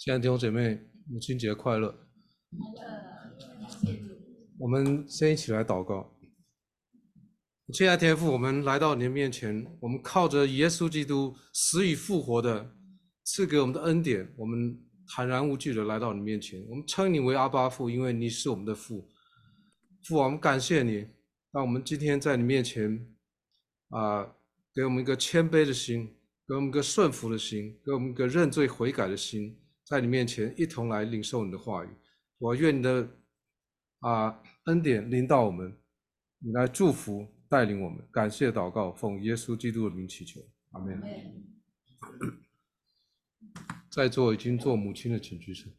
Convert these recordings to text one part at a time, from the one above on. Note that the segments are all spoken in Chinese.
亲爱的弟兄姐妹，母亲节快乐！我们先一起来祷告。亲爱的天父，我们来到你的面前，我们靠着耶稣基督死与复活的赐给我们的恩典，我们坦然无惧的来到你面前。我们称你为阿爸父，因为你是我们的父。父啊，我们感谢你，让我们今天在你面前给我们一个谦卑的心，给我们一个顺服的心，给我们一个认罪悔改的心，在你面前一同来领受你的话语。我愿你的恩典临到我们，你来祝福带领我们。感谢祷告，奉耶稣基督的名祈求，阿们。在座已经做母亲的请举手，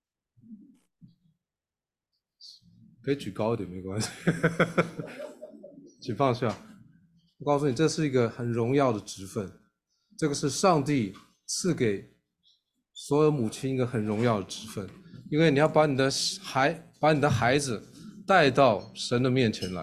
可以举高一点没关系请放下。我告诉你，这是一个很荣耀的职分，这个是上帝赐给所有母亲一个很荣耀的职分，因为你要把你的孩子带到神的面前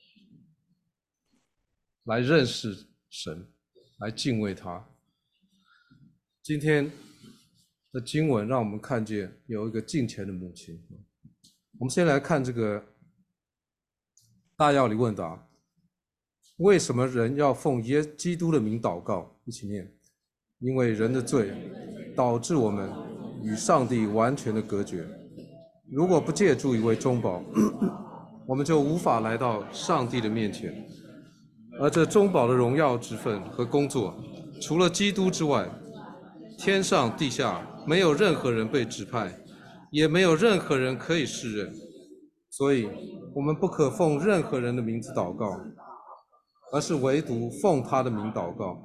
来认识神，来敬畏他。今天的经文让我们看见有一个敬虔的母亲。我们先来看这个大要理问答，为什么人要奉基督的名祷告？一起念：因为人的罪导致我们与上帝完全的隔绝，如果不借助一位中保，我们就无法来到上帝的面前。而这中保的荣耀之分和工作，除了基督之外，天上地下没有任何人被指派，也没有任何人可以胜任。所以我们不可奉任何人的名字祷告，而是唯独奉他的名祷告。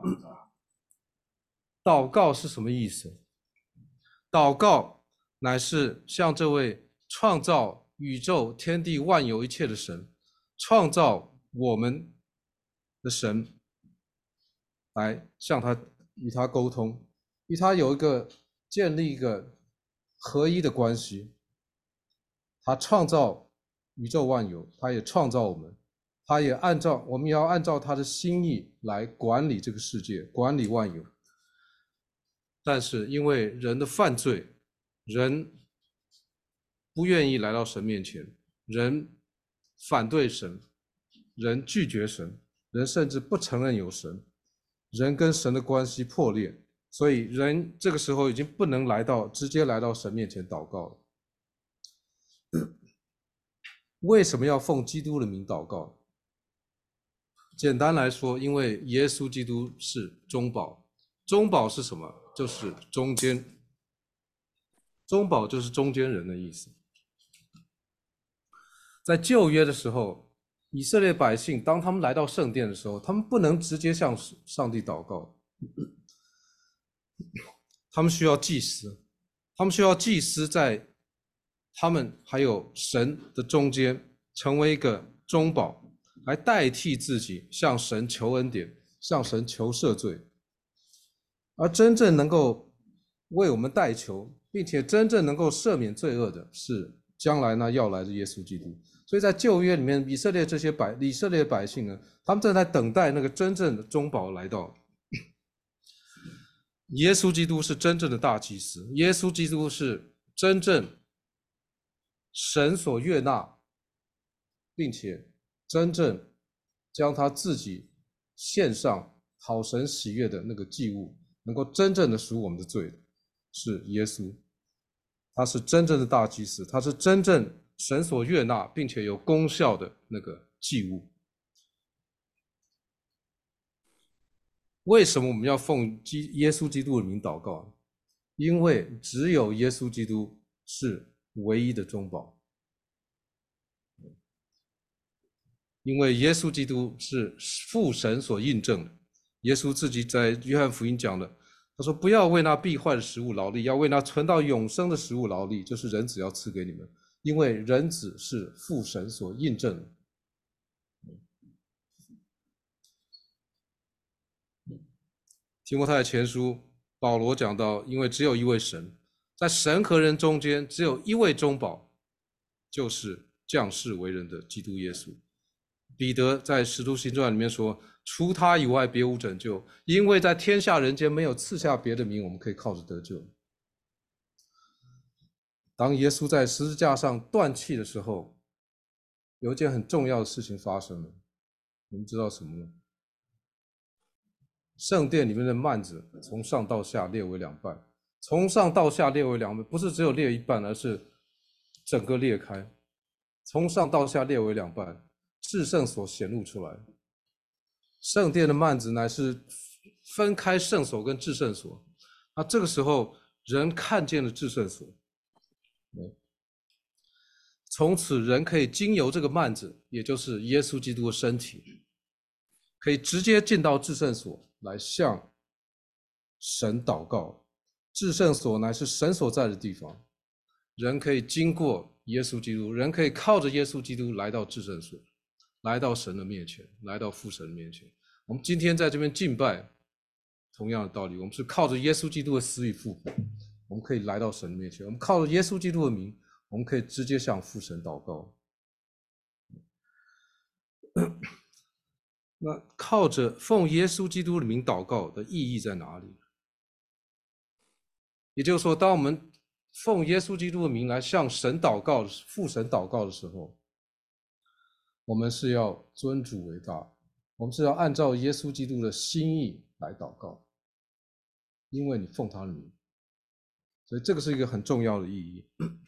祷告是什么意思？祷告乃是向这位创造宇宙天地万有一切的神，创造我们的神，来向他与他沟通，与他有建立一个合一的关系。他创造宇宙万有，他也创造我们，我们也要按照他的心意来管理这个世界，管理万有。但是因为人的犯罪，人不愿意来到神面前，人反对神，人拒绝神，人甚至不承认有神，人跟神的关系破裂，所以人这个时候已经不能直接来到神面前祷告了。为什么要奉基督的名祷告？简单来说，因为耶稣基督是中保。中保是什么？就是中间。中保就是中间人的意思。在旧约的时候，以色列百姓当他们来到圣殿的时候，他们不能直接向上帝祷告，他们需要祭司，在他们还有神的中间成为一个中保，来代替自己向神求恩典，向神求赦罪。而真正能够为我们代求，并且真正能够赦免罪恶的，是将来那要来的耶稣基督。所以在旧约里面，以色列百姓呢，他们正在等待那个真正的中保来到。耶稣基督是真正的大祭司，耶稣基督是真正神所悦纳，并且真正将他自己献上讨神喜悦的那个祭物，能够真正的赎我们的罪的，是耶稣。他是真正的大祭司，他是真正神所悦纳并且有功效的那个祭物。为什么我们要奉耶稣基督的名祷告？因为只有耶稣基督是唯一的中保，因为耶稣基督是父神所印证的。耶稣自己在约翰福音讲的，他说不要为那必坏的食物劳力，要为那存到永生的食物劳力，就是人子要赐给你们，因为人子是父神所印证的。提摩太前书保罗讲到，因为只有一位神，在神和人中间只有一位中保，就是降世为人的基督耶稣。彼得在使徒行传里面说，除他以外别无拯救，因为在天下人间没有赐下别的名我们可以靠着得救。 当耶稣在十字架上断气的时候，有一件很重要的事情发生了，你们知道什么吗？圣殿里面的幔子从上到下裂为两半，从上到下裂为两半，不是只有裂一半，而是整个裂开，从上到下裂为两半，至圣所显露出来。圣殿的幔子乃是分开圣所跟至圣所，那这个时候人看见了至圣所，从此人可以经由这个幔子，也就是耶稣基督的身体，可以直接进到至圣所来向神祷告。至圣所乃是神所在的地方，人可以经过耶稣基督，人可以靠着耶稣基督来到至圣所，来到神的面前，来到父神的面前。我们今天在这边敬拜，同样的道理，我们是靠着耶稣基督的死与复活，我们可以来到神的面前。我们靠着耶稣基督的名，我们可以直接向父神祷告。那靠着奉耶稣基督的名祷告的意义在哪里？也就是说，当我们奉耶稣基督的名来向神祷告、父神祷告的时候，我们是要尊主为大，我们是要按照耶稣基督的心意来祷告，因为你奉他的名，所以这个是一个很重要的意义。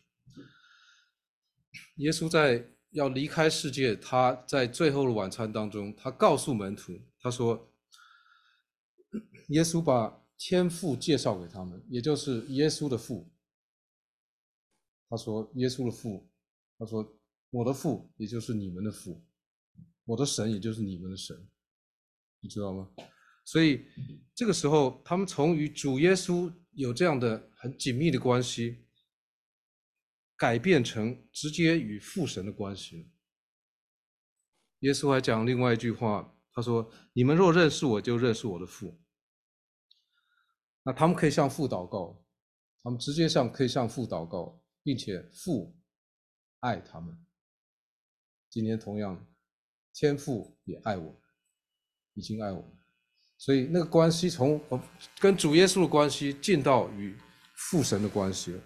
耶稣在要离开世界，他在最后的晚餐当中，他告诉门徒，他说，耶稣把天父介绍给他们，也就是耶稣的父。他说耶稣的父，他说我的父也就是你们的父，我的神也就是你们的神，你知道吗？所以这个时候他们从与主耶稣有这样的很紧密的关系，改变成直接与父神的关系。耶稣还讲另外一句话，他说，你们若认识我，就认识我的父。那他们可以向父祷告，他们直接可以向父祷告，并且父爱他们。今天同样，天父也爱我们，已经爱我们，所以那个关系从跟主耶稣的关系进到与父神的关系了。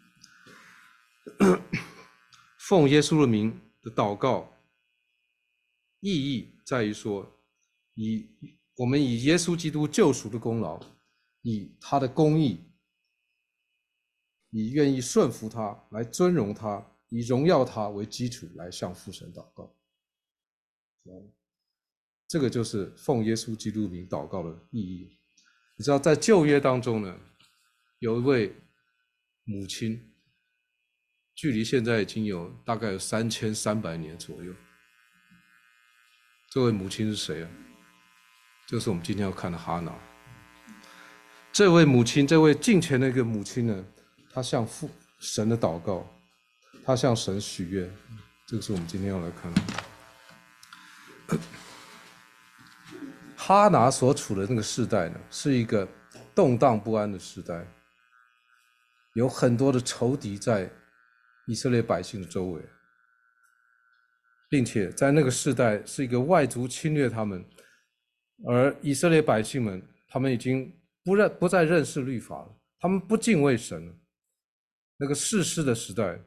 奉耶稣的名的祷告意义在于说，我们以耶稣基督救赎的功劳，以他的公义，以愿意顺服他，来尊荣他，以荣耀他为基础来向父神祷告。这个就是奉耶稣基督名祷告的意义。你知道在旧约当中呢，有一位母亲，距离现在已经大概有3300年左右。这位母亲是谁啊？就是我们今天要看的哈拿。这位母亲，这位敬虔的一个母亲呢，她向父神的祷告，她向神许愿，这个是我们今天要来看的。哈拿所处的那个世代呢，是一个动荡不安的时代，有很多的仇敌在以色列百姓的周围，并且在那个世代是一个外族侵略他们，而以色列百姓们他们已经不再认识律法了，他们不敬畏神了。那个士师的时代，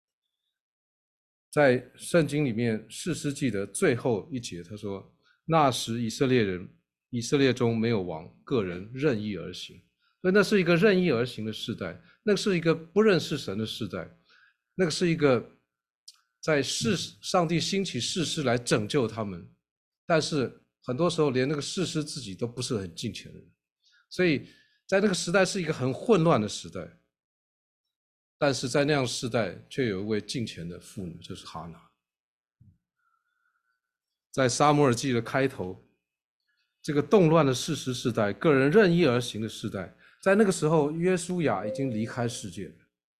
在圣经里面士师记的最后一节，他说，那时以色列中没有王，个人任意而行。所以那是一个任意而行的时代，那是一个不认识神的时代，那个是一个在上帝兴起士师来拯救他们，但是很多时候连那个士师自己都不是很敬虔的人，所以在那个时代是一个很混乱的时代。但是在那样的时代，却有一位敬虔的妇女，就是哈拿。在撒母耳记的开头，这个动乱的士师时代，个人任意而行的时代，在那个时候，约书亚已经离开世界了。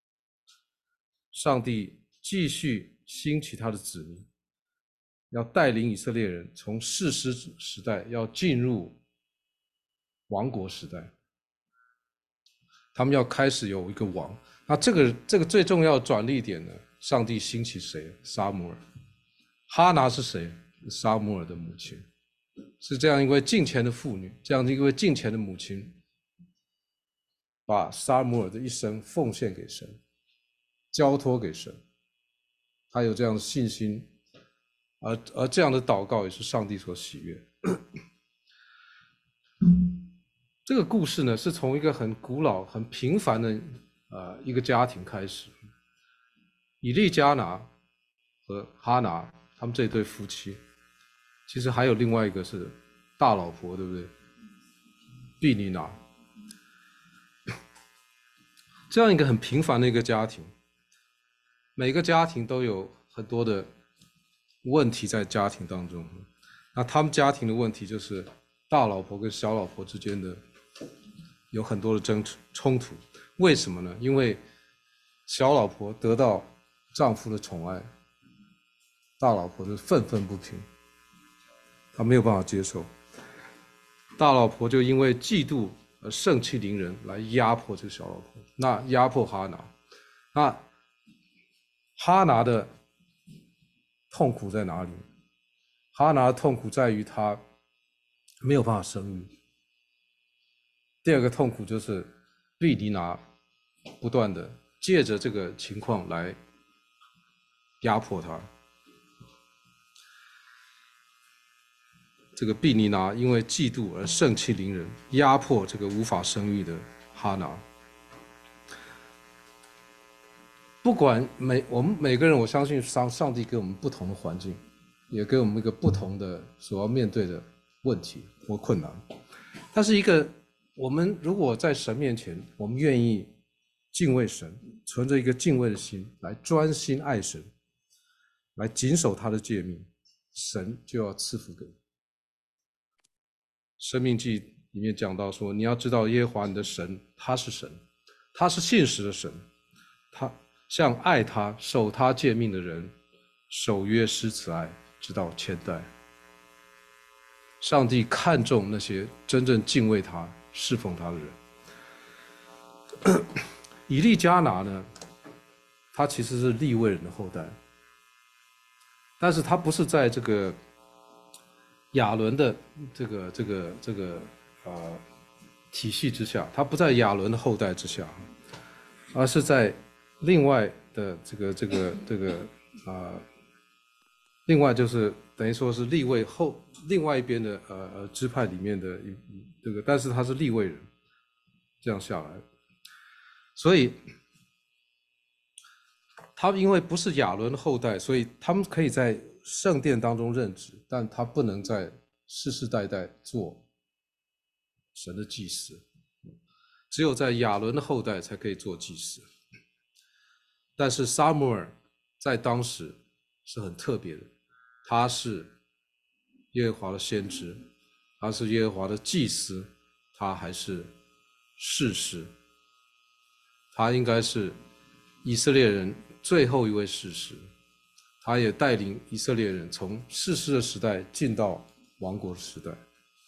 上帝继续兴起他的子民，要带领以色列人从士师时代要进入王国时代，他们要开始有一个王。那这个最重要的转捩点呢？上帝兴起谁？撒母耳。哈拿是谁？撒母耳的母亲，是这样一位敬虔的妇女，这样一位敬虔的母亲，把撒母耳的一生奉献给神。 交托给神，他有这样的信心，而这样的祷告也是上帝所喜悦。这个故事呢，是从一个很古老、很平凡的一个家庭开始。以利加拿和哈拿他们这对夫妻，其实还有另外一个是大老婆，对不对？毕尼拿。这样一个很平凡的一个家庭，每个家庭都有很多的问题在家庭当中。那他们家庭的问题就是大老婆跟小老婆之间的有很多的冲突。为什么呢？因为小老婆得到丈夫的宠爱，大老婆就愤愤不平，她没有办法接受。大老婆就因为嫉妒而盛气凌人，来压迫这个小老婆。那压迫哈拿，那哈拿的痛苦在哪里？哈拿的痛苦在于她没有办法生育。第二个痛苦就是毕尼拿不断的借着这个情况来压迫她。这个毕尼拿因为嫉妒而盛气凌人，压迫这个无法生育的哈拿。不管我们每个人，我相信上帝给我们不同的环境，也给我们一个不同的所要面对的问题或困难。但是我们如果在神面前，我们愿意敬畏神，存着一个敬畏的心来专心爱神，来谨守他的诫命，神就要赐福给你。申命记里面讲到说，你要知道耶和华你的神，他是神，他是信实的神，他像爱他守他诫命的人，守约施慈爱，直到千代。上帝看重那些真正敬畏他侍奉他的人。以利加拿呢，他其实是利未人的后代，但是他不是在这个亚伦的这个体系之下，他不在亚伦的后代之下，而是在另外的另外就是等于说是利未后另外一边的支派里面的这个，但是他是利未人，这样下来，所以他因为不是亚伦的后代，所以他们可以在圣殿当中任职，但他不能在世世代代做神的祭司，只有在亚伦的后代才可以做祭司。但是撒母耳在当时是很特别的，他是耶和华的先知，他是耶和华的祭司，他还是士师，他应该是以色列人最后一位士师，他也带领以色列人从士师的时代进到王国的时代。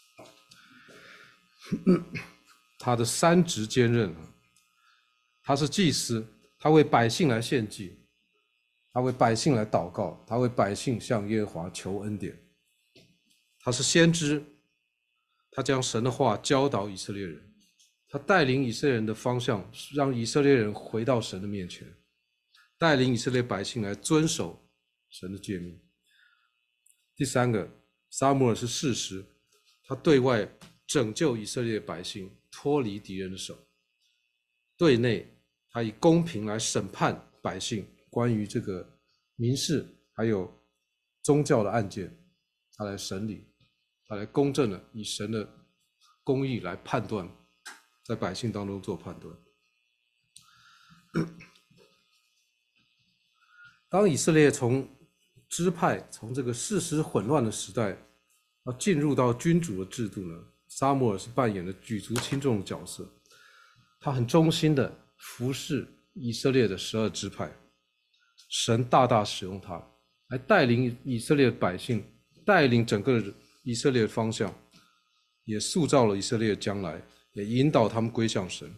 他的三职兼任，他是祭司，他为百姓来献祭，他为百姓来祷告，他为百姓向耶和华求恩典。他是先知，他将神的话教导以色列人，他带领以色列人的方向，让以色列人回到神的面前，带领以色列百姓来遵守神的诫命。第三个，撒母耳是士师，他对外拯救以色列百姓脱离敌人的手，对内他以公平来审判百姓关于这个民事还有宗教的案件，他来审理，他来公正的以神的公义来判断，在百姓当中做判断。当以色列从支派从这个世师混乱的时代进入到君主的制度呢，撒母耳是扮演了举足轻重的角色，他很忠心的服侍以色列的12支派，神大大使用他来带领以色列的百姓，带领整个以色列的方向，也塑造了以色列的将来，也引导他们归向神。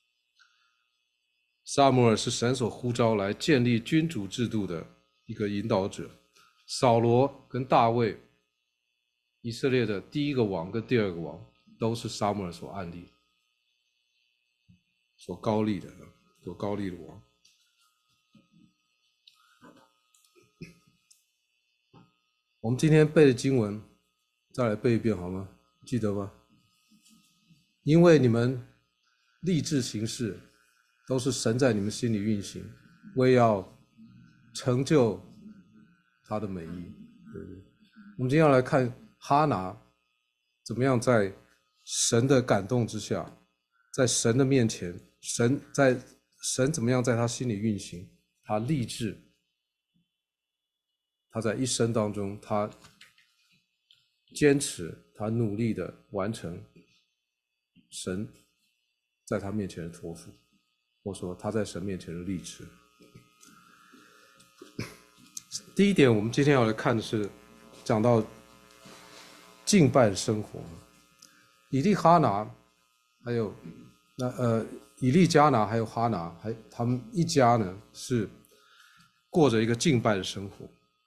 撒母耳是神所呼召来建立君主制度的一个引导者，扫罗跟大卫，以色列的第一个王跟第二个王都是撒母耳所安立、所高立的王。 我们今天背的经文，再来背一遍好吗？记得吗？因为你们立志行事，都是神在你们心里运行，为要成就他的美意。对对，我们今天要来看哈拿怎么样在神的感动之下，在神的面前，神怎么样在他心里运行，他立志，他在一生当中，他坚持，他努力的完成神在他面前的托付，或说他在神面前的立志。第一点，我们今天要来看的是讲到敬拜的生活。以利哈拿，还有以利加拿，还有哈拿，他们一家呢是过着一个敬拜的生活。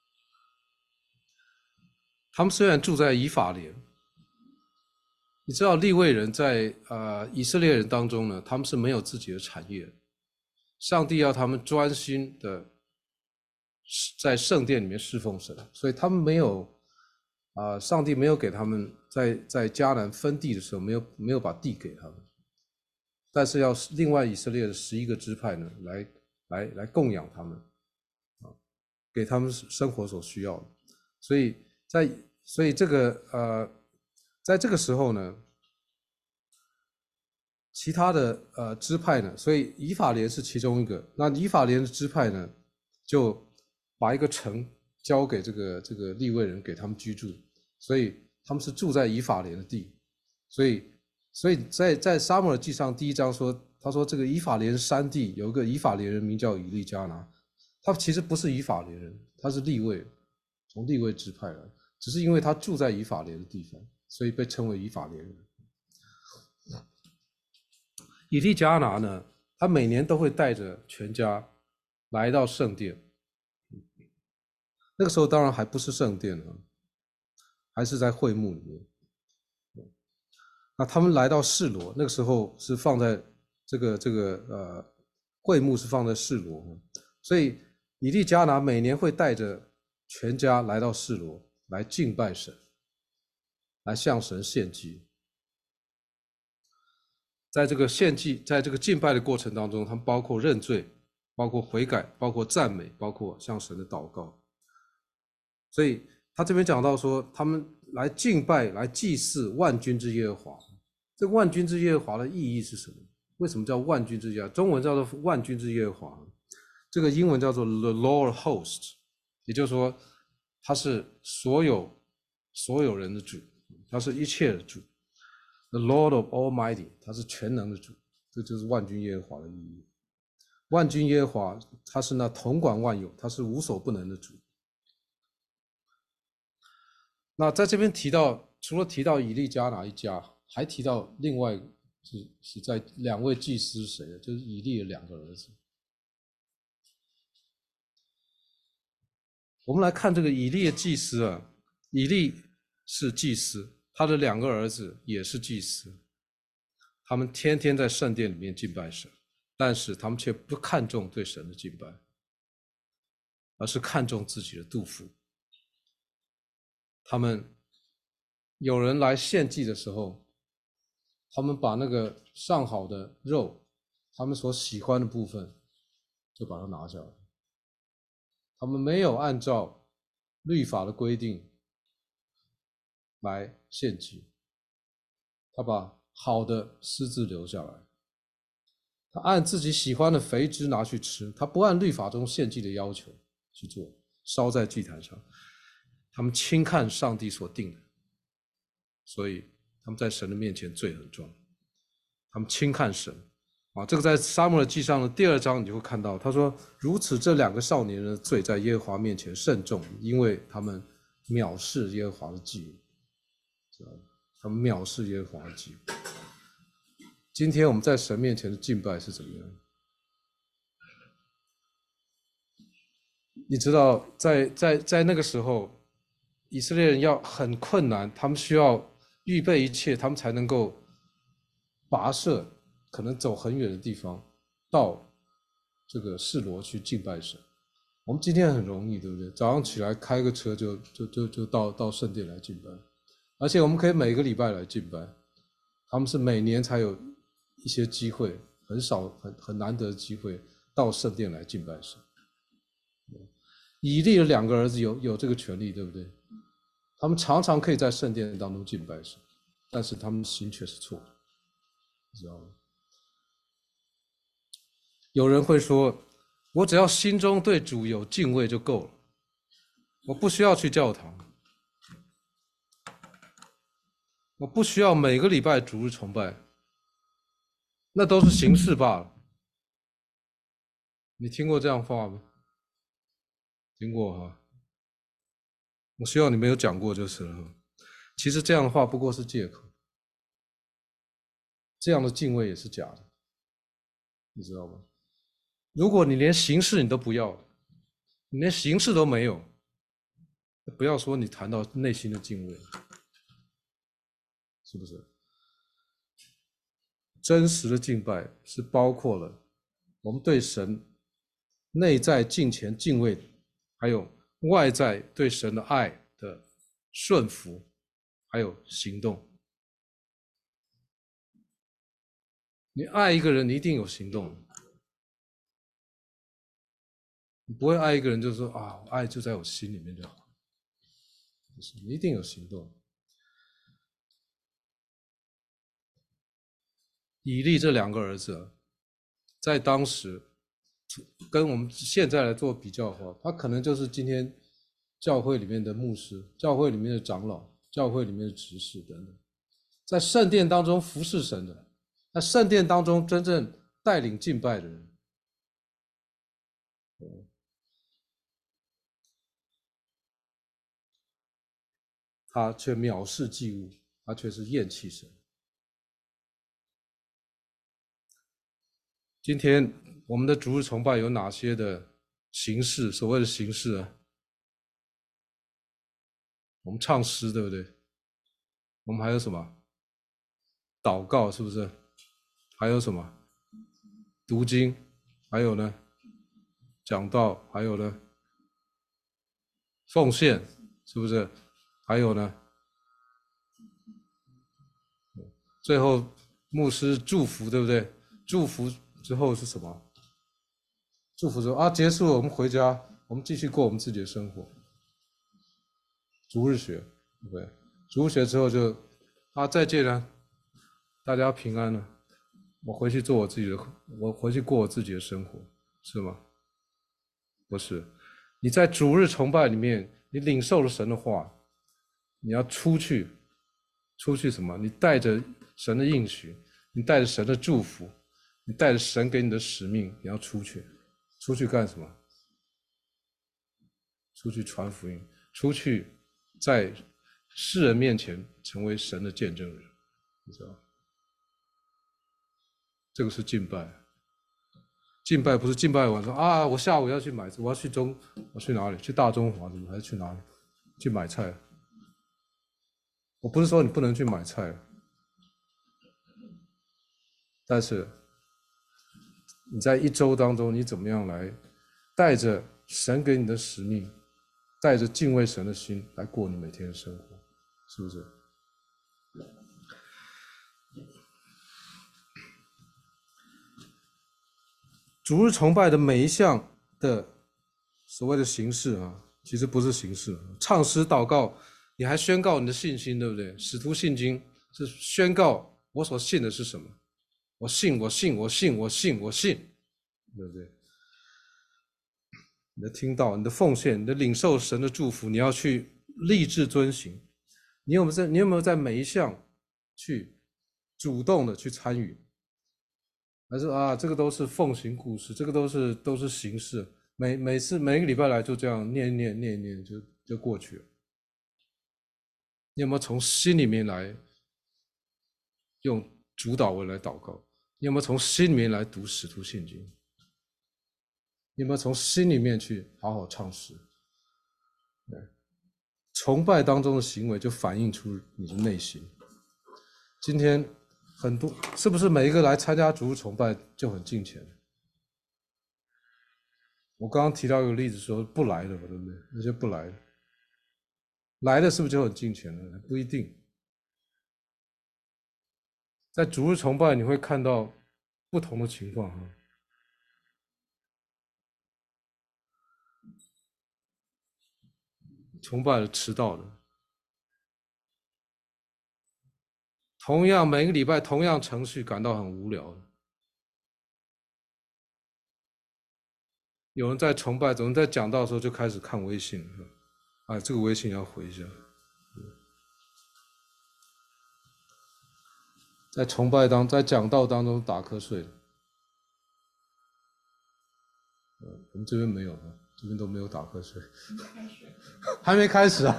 他们虽然住在以法莲，你知道利未人在以色列人当中呢，他们是没有自己的产业的。上帝要他们专心的在圣殿里面侍奉神，所以他们没有上帝没有给他们在迦南分地的时候没有把地给他们，但是要另外以色列的11个支派呢来供养他们，给他们生活所需要的。所以这个在这个时候呢，其他的支派呢，所以以法莲是其中一个。那以法莲的支派呢，就把一个城交给这个利未人给他们居住，所以他们是住在以法莲的地。所以在撒母耳记上第1章说，他说这个以法莲山地有一个以法莲人名叫以利加拿，他其实不是以法莲人，他是利未，从利未支派来，只是因为他住在以法莲的地方，所以被称为以法莲人。以利加拿呢，他每年都会带着全家来到圣殿。那个时候当然还不是圣殿啊，还是在会幕里面。那他们来到示罗，那个时候是放在会幕是放在示罗，所以以利加拿每年会带着全家来到示罗来敬拜神，来向神献祭。在这个献祭，在这个敬拜的过程当中，他们包括认罪，包括悔改，包括赞美，包括向神的祷告。所以他这边讲到说，他们来敬拜、来祭祀万军之耶和华。这万军之耶和华的意义是什么？为什么叫万军之耶和华？中文叫做万军之耶和华，这个英文叫做 The Lord Host， 也就是说，他是所有人的主，他是一切的主。The Lord of Almighty， 他是全能的主，这就是万军耶和华的意义。万军耶和华，他是那统管万有，他是无所不能的主。那在这边提到，除了提到以利加拿一家，还提到另外是在2位祭司是谁呢？就是以利的2个儿子。我们来看这个以利的祭司啊，以利是祭司，他的2个儿子也是祭司，他们天天在圣殿里面敬拜神，但是他们却不看重对神的敬拜，而是看重自己的肚腹。他们有人来献祭的时候，他们把那个上好的肉，他们所喜欢的部分，就把它拿下来。他们没有按照律法的规定来献祭，他把好的私自留下来，他按自己喜欢的肥汁拿去吃，他不按律法中献祭的要求去做，烧在祭坛上。他们轻看上帝所定的，所以他们在神的面前罪很重。他们轻看神啊，这个在撒母耳记上的第2章你就会看到，他说：如此这2个少年人的罪在耶和华面前甚重，因为他们藐视耶和华的祭，他们藐视耶和华的祭。今天我们在神面前的敬拜是怎么样？你知道在那个时候，以色列人要很困难，他们需要预备一切，他们才能够跋涉，可能走很远的地方，到这个示罗去敬拜神。 我们今天很容易，对不对？早上起来开个车就到圣殿来敬拜，而且我们可以每个礼拜来敬拜。他们是每年才有一些机会，很少很难得的机会到圣殿来敬拜神。以利的2个儿子有这个权利，对不对？他们常常可以在圣殿当中敬拜神，但是他们的心却是错的，你知道吗？有人会说，我只要心中对主有敬畏就够了，我不需要去教堂，我不需要每个礼拜主日崇拜，那都是形式罢了。你听过这样话吗？听过哈，我希望你没有讲过就是了。其实这样的话不过是借口，这样的敬畏也是假的，你知道吗？如果你连形式你都不要，你连形式都没有，不要说你谈到内心的敬畏，是不是？真实的敬拜是包括了我们对神内在敬虔敬畏，还有外在对神的爱的顺服，还有行动。你爱一个人，你一定有行动。你不会爱一个人就说啊，我爱就在我心里面就好，你一定有行动。以利这2个儿子，在当时跟我们现在来做比较的话，他可能就是今天教会里面的牧师、教会里面的长老、教会里面的执事等等，在圣殿当中服侍神的，在圣殿当中真正带领敬拜的人。他却藐视祭物，他却是厌弃神。今天我们的主日崇拜有哪些的形式？所谓的形式啊，我们唱诗，对不对？我们还有什么？祷告，是不是？还有什么？读经，还有呢？讲道，还有呢？奉献，是不是？还有呢？最后牧师祝福，对不对？祝福之后是什么？祝福之后啊，结束了，我们回家，我们继续过我们自己的生活。逐日学，对不对？逐日学之后就啊，再见了，大家平安了，我回去做我自己的，我回去过我自己的生活，是吗？不是，你在主日崇拜里面，你领受了神的话，你要出去什么？你带着神的应许，你带着神的祝福，你带着神给你的使命，你要出去干什么？出去传福音，出去在世人面前成为神的见证人，你知道吗？这个是敬拜。敬拜不是敬拜完说啊，我下午要去买，我要去我去哪里？去大中华还是去哪里？去买菜？我不是说你不能去买菜，但是你在一周当中，你怎么样来带着神给你的使命，带着敬畏神的心来过你每天的生活，是不是？主日崇拜的每一项的所谓的形式啊，其实不是形式。唱诗祷告，你还宣告你的信心，对不对？使徒信经是宣告我所信的是什么，我信，我信，我信，我信，我信，对不对？你的听到，你的奉献，你的领受神的祝福，你要去立志遵行。你有没有在每一项去主动的去参与？还是啊，这个都是奉行故事，这个都是形式，每个礼拜来就这样念就过去了。你有没有从心里面来用主导文来祷告？你有没有从心里面来读使徒信经？你有没有从心里面去好好唱诗？崇拜当中的行为就反映出你的内心。今天很多是不是每一个来参加主日崇拜就很敬虔？ 我刚刚提到一个例子说不来的嘛，对不对？那些不来的，来的是不是就很敬虔了？不一定。在主日崇拜你会看到不同的情况哈。崇拜了迟到的，同样每个礼拜同样程序感到很无聊的。有人在崇拜，有人在讲道的时候就开始看微信，啊，这个微信要回一下。在崇拜在讲道当中打瞌睡。我们这边没有，这边都没有打瞌睡。还没开始啊！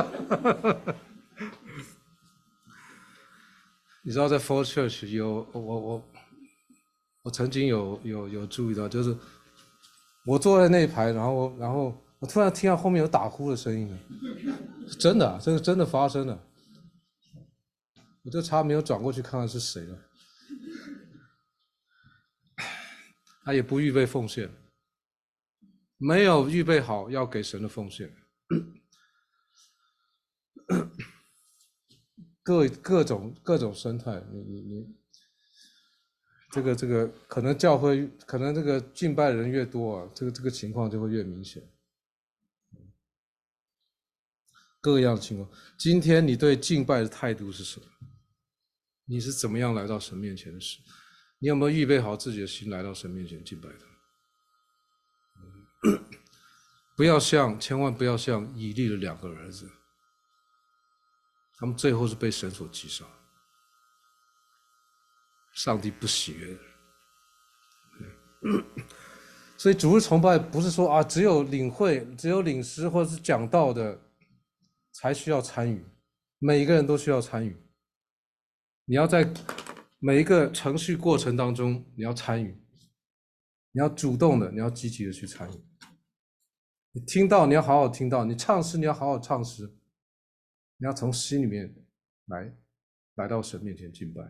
你知道在 Fall Church 有我曾经有注意到，就是我坐在那一排，然后我突然听到后面有打呼的声音了，是真的，这个真的发生了。我就差没有转过去看看是谁了。他也不预备奉献，没有预备好要给神的奉献。各种生态，你这个可能教会可能这个敬拜人越多啊，这个情况就会越明显。各样的情况，今天你对敬拜的态度是什么？你是怎么样来到神面前的事？你有没有预备好自己的心来到神面前敬拜他？不要像，千万不要像以利的2个儿子，他们最后是被神所击杀，上帝不喜悦的。所以主日崇拜不是说啊，只有领会、只有领诗或者是讲道的才需要参与，每一个人都需要参与。你要在每一个程序过程当中，你要参与，你要主动的，你要积极的去参与。你听到，你要好好听到；你唱诗，你要好好唱诗。你要从心里面来到神面前敬拜。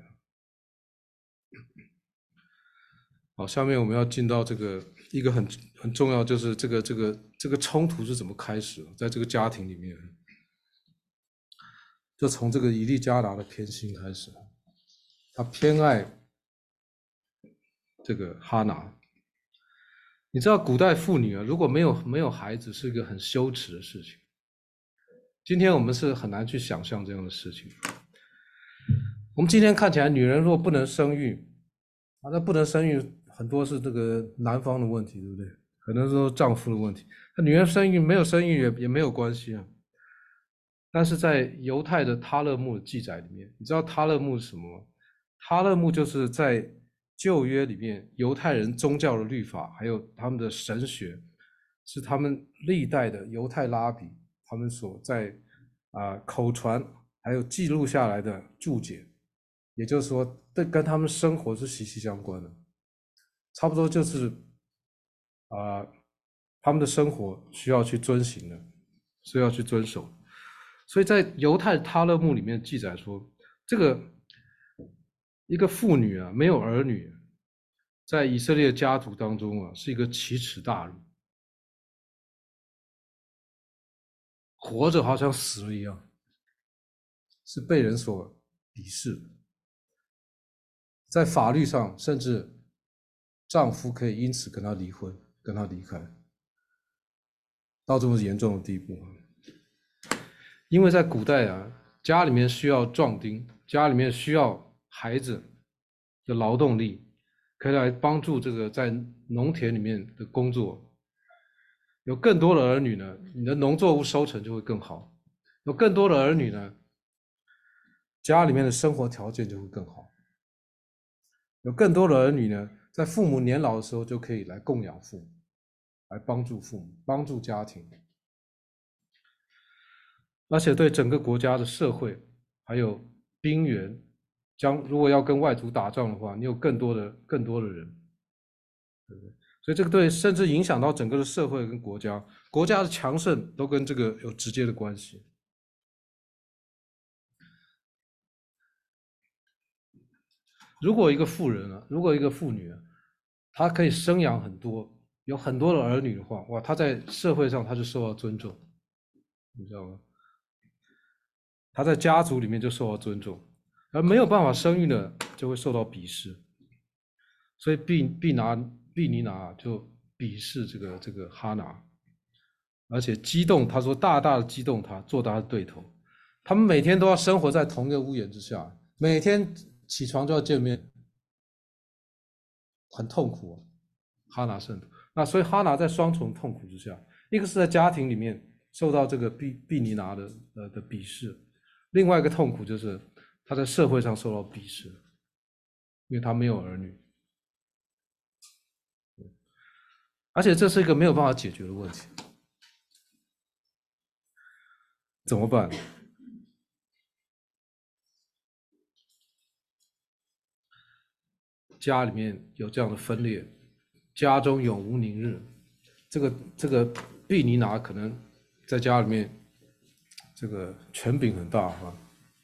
好，下面我们要进到这个一个很重要，就是这个冲突是怎么开始，在这个家庭里面，就从这个以利加拿的偏心开始，他偏爱这个哈拿。你知道古代妇女啊，如果没有孩子，是一个很羞耻的事情。今天我们是很难去想象这样的事情。我们今天看起来，女人如果不能生育，那不能生育很多是这个男方的问题，对不对？可能说丈夫的问题。那女人生育没有生育也没有关系啊。但是在犹太的他勒木的记载里面，你知道他勒木是什么吗？他勒木就是在旧约里面犹太人宗教的律法，还有他们的神学，是他们历代的犹太拉比他们所在口传还有记录下来的注解，也就是说，跟他们生活是息息相关的，差不多就是他们的生活需要去遵行的，需要去遵守。所以在犹太他勒木里面记载说，这个一个妇女啊，没有儿女，在以色列家族当中啊，是一个奇耻大辱，活着好像死了一样，是被人所鄙视。在法律上，甚至丈夫可以因此跟她离婚，跟她离开，到这么严重的地步。因为在古代啊，家里面需要壮丁，家里面需要孩子的劳动力，可以来帮助这个在农田里面的工作。有更多的儿女呢，你的农作物收成就会更好；有更多的儿女呢，家里面的生活条件就会更好；有更多的儿女呢，在父母年老的时候就可以来供养父母，来帮助父母，帮助家庭。而且对整个国家的社会还有兵源，如果要跟外族打仗的话，你有更多的人，对不对？所以这个对甚至影响到整个的社会跟国家，国家的强盛都跟这个有直接的关系。如果一个妇人啊，如果一个妇女啊，她可以生养很多， 有很多的儿女的话，哇，他在社会上他就受到尊重，你知道吗？他在家族里面就受到尊重，而没有办法生育的就会受到鄙视。所以毕尼拿就鄙视这个哈拿，而且激动，他说大大的激动他做他的对头。他们每天都要生活在同一个屋檐之下，每天起床就要见面，很痛苦啊。哈拿圣徒，那所以哈拿在双重痛苦之下，一个是在家庭里面受到这个毕尼拿的鄙视，另外一个痛苦就是他在社会上受到鄙视，因为他没有儿女，而且这是一个没有办法解决的问题，怎么办？家里面有这样的分裂，家中永无宁日。这个毕尼拿可能在家里面，这个权柄很大啊，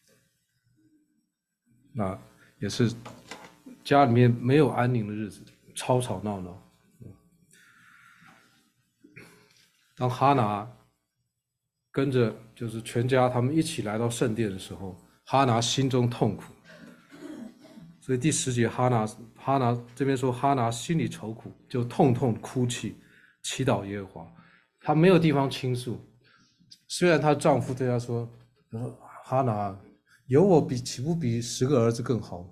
那也是家里面没有安宁的日子，吵吵闹闹。当哈拿跟着就是全家他们一起来到圣殿的时候，哈拿心中痛苦。所以第10节哈拿这边说哈拿心里愁苦，就痛痛哭泣，祈祷耶和华。她没有地方倾诉，虽然她丈夫对她说哈拿有我岂不比10个儿子更好？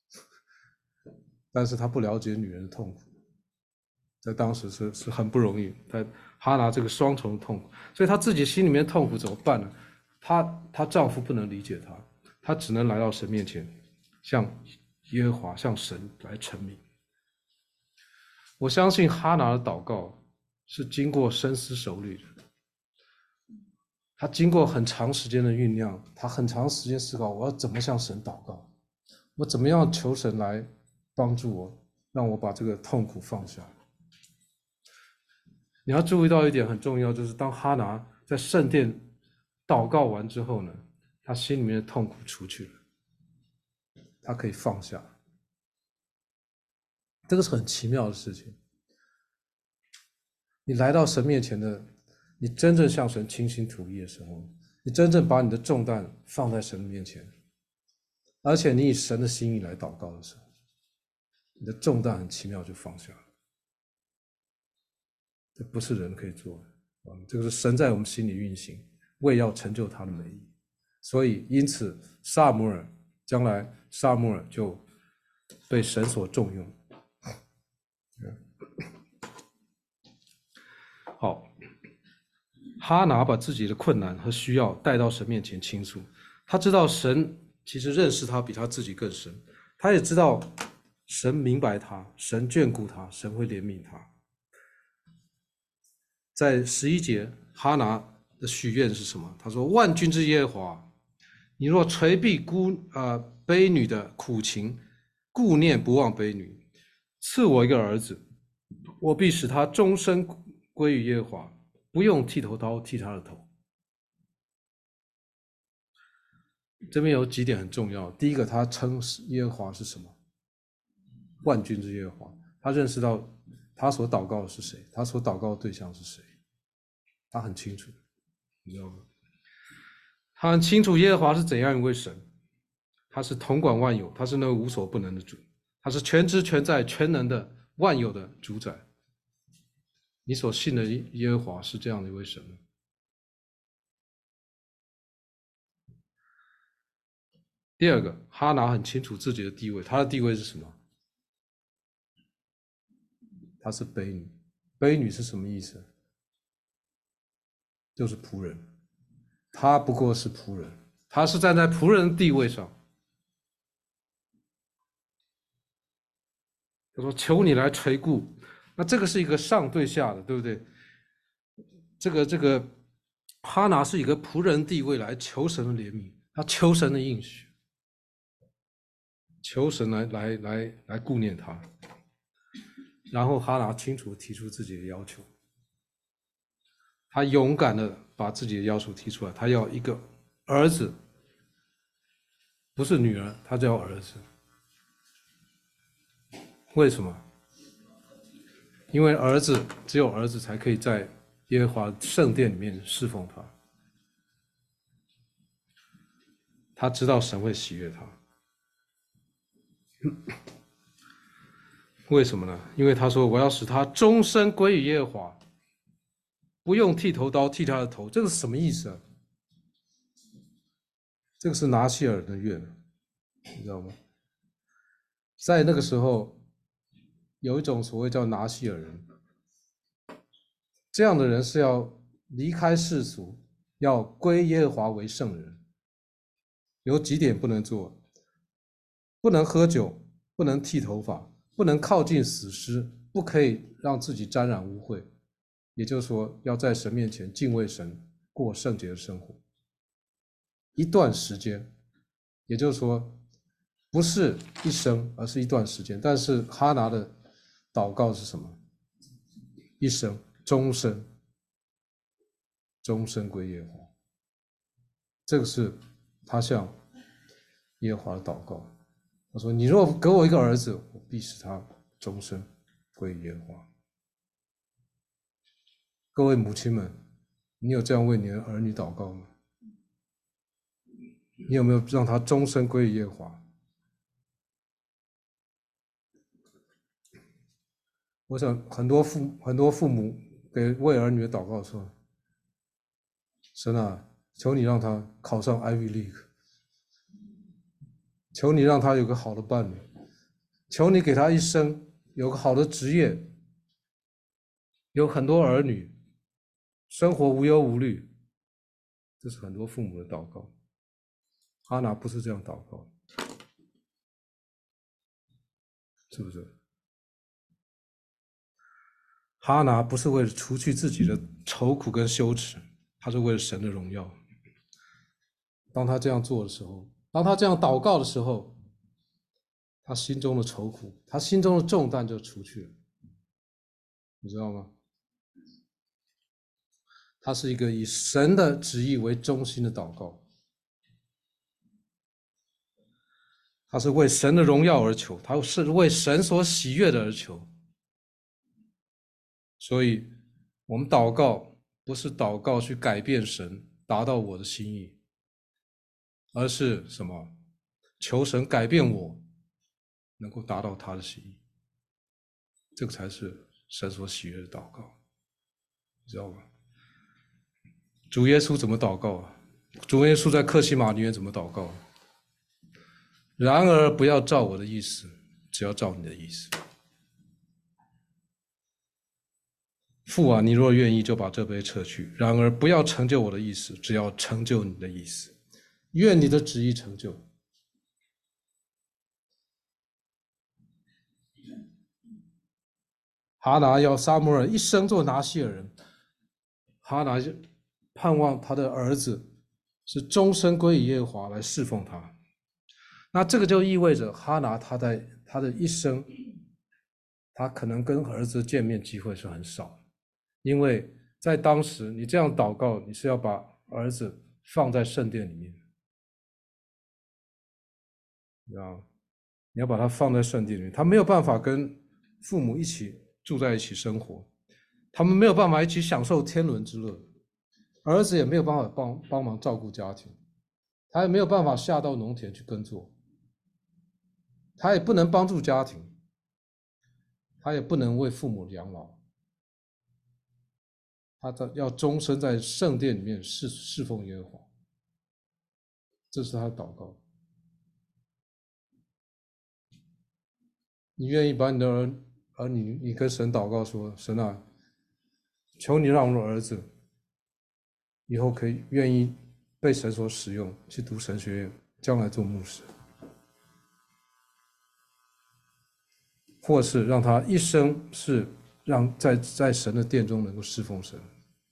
但是她不了解女人的痛苦，在当时是很不容易。在哈拿这个双重痛苦，所以她自己心里面痛苦怎么办呢？她丈夫不能理解她，她只能来到神面前，向耶和华向神来陈明。我相信哈拿的祷告是经过深思熟虑的，他经过很长时间的酝酿，他很长时间思考我要怎么向神祷告，我怎么样求神来帮助我，让我把这个痛苦放下。你要注意到一点很重要，就是当哈拿在圣殿祷告完之后呢，他心里面的痛苦除去了，他可以放下。这个是很奇妙的事情。你来到神面前的，你真正向神倾心吐意的时候，你真正把你的重担放在神面前，而且你以神的心意来祷告的时候，你的重担很奇妙就放下了。这不是人可以做的，这个是神在我们心里运行，为要成就他的美意。所以因此将来撒母耳就被神所重用。好，哈拿把自己的困难和需要带到神面前倾诉，他知道神其实认识他比他自己更深，他也知道神明白他，神眷顾他，神会怜悯他。在11节，哈拿的许愿是什么？他说：万军之耶和华，你若垂避卑女的苦情，顾念不忘卑女，赐我一个儿子，我必使他终身归于耶和华，不用剃头刀剃他的头。这边有几点很重要。第一个，他称耶和华是什么？万军之耶和华。他认识到他所祷告的是谁，他所祷告的对象是谁，他很清楚，你知道吗？他很清楚耶和华是怎样一位神，他是统管万有，他是那个无所不能的主，他是全知全在全能的万有的主宰。你所信的耶和华是这样的一位神吗？第二个，哈拿很清楚自己的地位，他的地位是什么？他是卑女。卑女是什么意思？就是仆人。他不过是仆人，他是站在仆人的地位上。他说：“求你来垂顾。”那这个是一个上对下的，对不对？这个哈拿是一个仆人地位来求神的怜悯，他求神的应许，求神来顾念他。然后哈拿清楚提出自己的要求，他勇敢的把自己的要求提出来，他要一个儿子，不是女儿，他叫儿子。为什么？ 因为只有儿子才可以在耶和华圣殿里面侍奉他。他知道神会喜悦他，为什么呢？因为他说我要使他终身归于耶和华，不用剃头刀剃他的头。这个是什么意思啊？这个是拿西尔人的愿，你知道吗？在那个时候，有一种所谓叫拿西尔人，这样的人是要离开世俗，要归耶和华为圣人。有几点不能做：不能喝酒，不能剃头发，不能靠近死尸，不可以让自己沾染污秽。也就是说，要在神面前敬畏神，过圣洁的生活。一段时间，也就是说，不是一生，而是一段时间。但是哈拿的祷告是什么？一生，终身，终身归耶和华。这个是他向耶和华的祷告。他说：“你若给我一个儿子，我必使他终身归耶和华。”各位母亲们，你有这样为你的儿女祷告吗？你有没有让他终身归于耶和华？我想很多父母给为儿女的祷告说：“神啊，求你让他考上 Ivy League， 求你让他有个好的伴侣，求你给他一生有个好的职业，有很多儿女，生活无忧无虑。”这是很多父母的祷告。哈拿不是这样祷告，是不是？哈拿不是为了除去自己的愁苦跟羞耻，他是为了神的荣耀。当他这样做的时候，当他这样祷告的时候，他心中的愁苦，他心中的重担就除去了，你知道吗？他是一个以神的旨意为中心的祷告，他是为神的荣耀而求，他是为神所喜悦的而求。所以我们祷告不是祷告去改变神，达到我的心意，而是什么？求神改变我，能够达到他的心意。这个才是神所喜悦的祷告，你知道吗？主耶稣怎么祷告啊？主耶稣在客西马尼园怎么祷告？然而不要照我的意思，只要照你的意思。父啊，你若愿意，就把这杯撤去；然而不要成就我的意思，只要成就你的意思。愿你的旨意成就。哈拿要撒母耳一生做拿西尔人，哈拿盼望他的儿子是终身归于耶和华来侍奉他。那这个就意味着哈拿他在他的一生，他可能跟儿子见面机会是很少的，因为在当时你这样祷告，你是要把儿子放在圣殿里面，你知道吗？你要把他放在圣殿里面，他没有办法跟父母一起住在一起生活，他们没有办法一起享受天伦之乐，儿子也没有办法帮忙照顾家庭，他也没有办法下到农田去耕作，他也不能帮助家庭，他也不能为父母养老，他要终身在圣殿里面侍奉耶和华，这是他的祷告。你愿意把你的儿女，你跟神祷告说：神啊，求你让我的儿子以后可以愿意被神所使用，去读神学院，将来做牧师，或是让他一生是让在神的殿中能够侍奉神。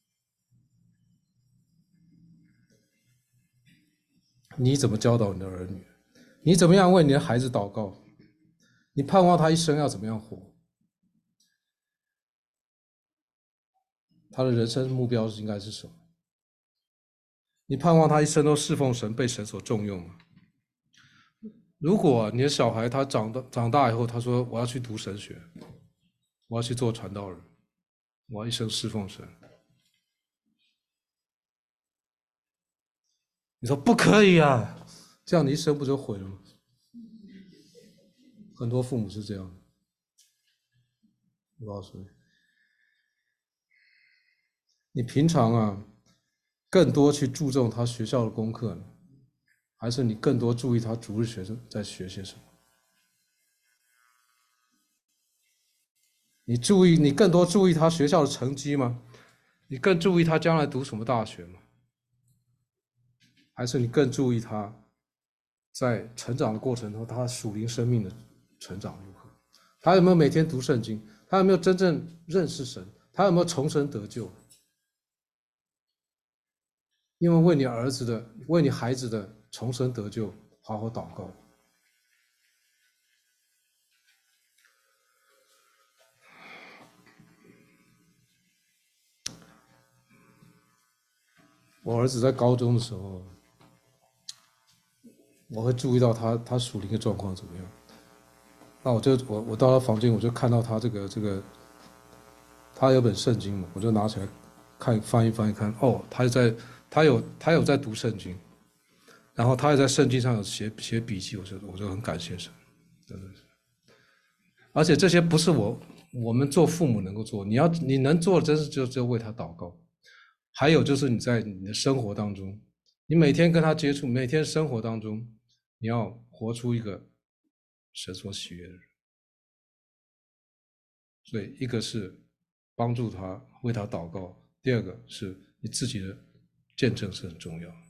你怎么教导你的儿女？你怎么样为你的孩子祷告？你盼望他一生要怎么样活？他的人生目标应该是什么？你盼望他一生都侍奉神，被神所重用吗？如果你的小孩他长大以后，他说我要去读神学， 我要去做传道人，我要一生侍奉神。你说不可以啊，这样你一生不就毁了吗？很多父母是这样的。我告诉你，你平常啊，更多去注重他学校的功课呢，还是你更多注意他主日学生在学些什么？你更多注意他学校的成绩吗？你更注意他将来读什么大学吗？还是你更注意他在成长的过程中，他属灵生命的成长如何？他有没有每天读圣经？他有没有真正认识神？他有没有重生得救？因为为你儿子的、为你孩子的重生得救，好好祷告。我儿子在高中的时候，我会注意到他属灵的状况怎么样。那我到他房间，我就看到他他有本圣经嘛，我就拿起来看翻一看，哦，他有在读圣经，然后他也在圣经上有写笔记，我就很感谢神，真的是。而且这些不是我们做父母能够做，你能做的真是只有为他祷告。还有就是你在你的生活当中，你每天跟他接触，每天生活当中，你要活出一个神所喜悦的人。所以一个是帮助他为他祷告，第二个是你自己的见证是很重要的。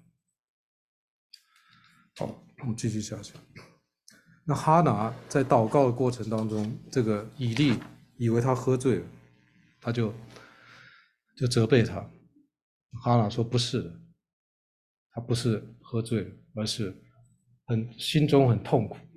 好，我们继续下去。那哈拿在祷告的过程当中，这个以利以为他喝醉了，他就责备他。哈拿说不是的，他不是喝醉了，而是心中很痛苦。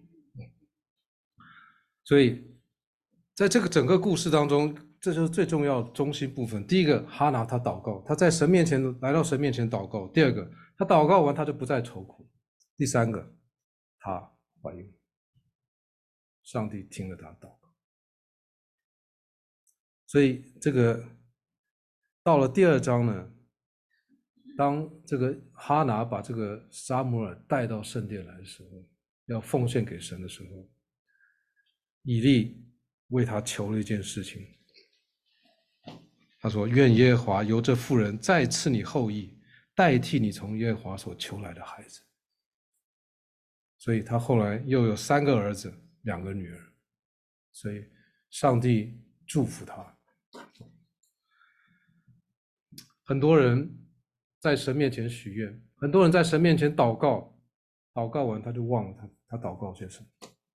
所以在这个整个故事当中，这就是最重要的中心部分。第一个，哈拿他祷告，他在神面前来到神面前祷告；第二个，他祷告完他就不再愁苦；第三个，他怀孕，上帝听了他祷告。所以这个到了第二章呢，当这个哈拿把这个撒母耳带到圣殿来的时候，要奉献给神的时候，以利为他求了一件事情。他说：“愿耶和华由这妇人再赐你后裔，代替你从耶和华所求来的孩子。”所以他后来又有3个儿子，2个女儿。所以上帝祝福他。很多人在神面前许愿，很多人在神面前祷告，祷告完他就忘了他祷告些什么。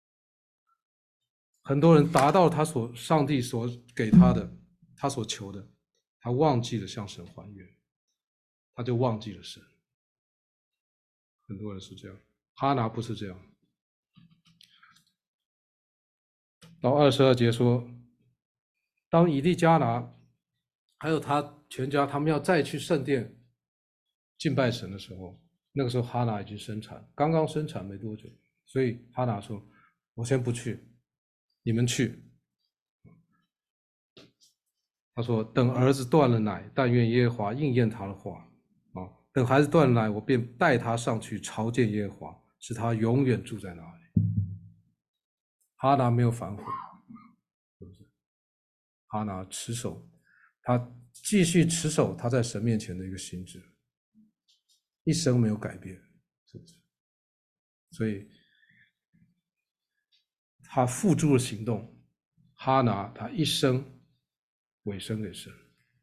很多人达到上帝所给他的，他所求的，他忘记了向神还愿，他就忘记了神。很多人是这样，哈拿不是这样。到22节说，当以利加拿还有他全家他们要再去圣殿敬拜神的时候，那个时候哈拿已经生产，刚刚生产没多久，所以哈拿说：“我先不去，你们去。”他说：“等儿子断了奶，但愿耶和华应验他的话。等孩子断了奶，我便带他上去朝见耶和华，使他永远住在那里。”哈拿没有反悔，是不是？哈拿持守，他继续持守他在神面前的一个心志，一生没有改变，是不是？所以他付诸了行动，哈拿他一生委身给神。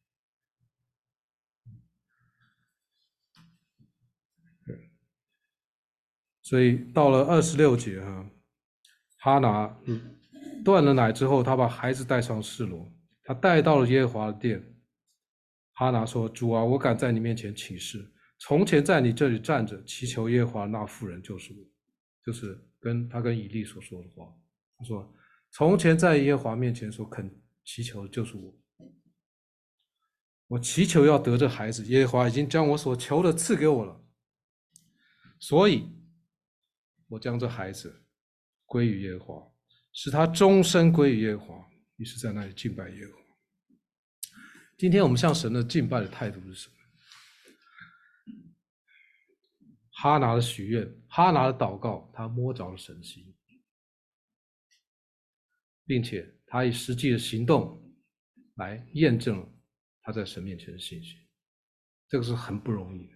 所以到了26节哈拿断了奶之后，他把孩子带上示罗，他带到了耶和华的殿。哈拿说：“主啊，我敢在你面前起誓，从前在你这里站着祈求耶和华那妇人就是我。”就是他跟以利所说的话。他说：“从前在耶和华面前所恳祈求的就是我。我祈求要得这孩子，耶和华已经将我所求的赐给我了，所以我将这孩子归于耶和华，使他终身归于耶和华。 于是在那里敬拜耶和华。今天我们向神的敬拜的态度是什么？哈拿的许愿，哈拿的祷告，他摸着了神心，并且他以实际的行动来验证了他在神面前的信心，这个是很不容易的。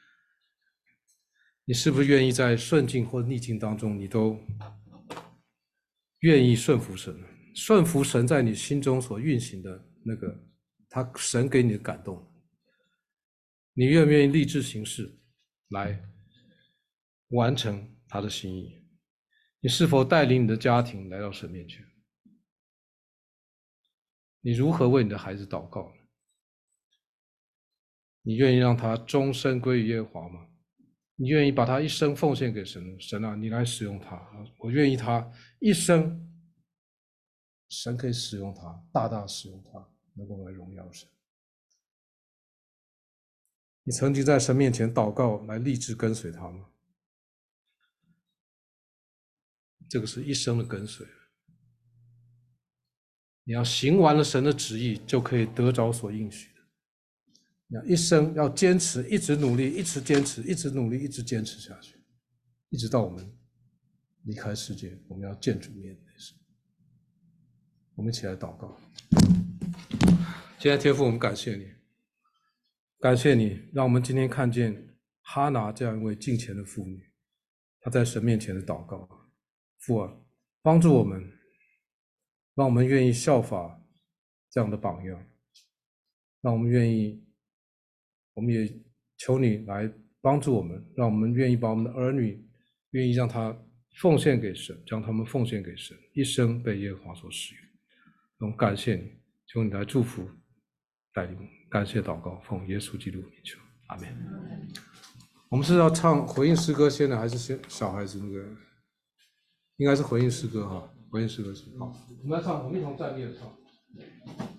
你是不是愿意在顺境或逆境当中，你都愿意顺服神，顺服神在你心中所运行的那个神给你的感动？你愿不愿意立志行事来完成他的心意？你是否带领你的家庭来到神面前？你如何为你的孩子祷告？你愿意让他终身归于耶和华吗？你愿意把他一生奉献给神？神啊，你来使用他，我愿意他一生，神可以使用他，大大使用他，能够来荣耀神。你曾经在神面前祷告来立志跟随他吗？这个是一生的跟随。你要行完了神的旨意，就可以得着所应许的。你要一生要坚持，一直努力，一直坚持，一直努力，一直坚持下去，一直到我们离开世界，我们要见主面那时。我们一起来祷告。现在天父，我们感谢你，感谢你，让我们今天看见哈拿这样一位敬虔的妇女，她在神面前的祷告。父啊，帮助我们，让我们愿意效法这样的榜样，让我们愿意，我们也求你来帮助我们，让我们愿意把我们的儿女，愿意让他奉献给神，将他们奉献给神，一生被耶和华所使用。我们感谢你，求你来祝福带领我们，感谢祷告，奉耶稣基督名求，阿们。我们是要唱回应诗歌先呢，还是先小孩子那个？应该是回应诗歌哈，回应诗歌先。好，我们来唱，我们一同站立的唱。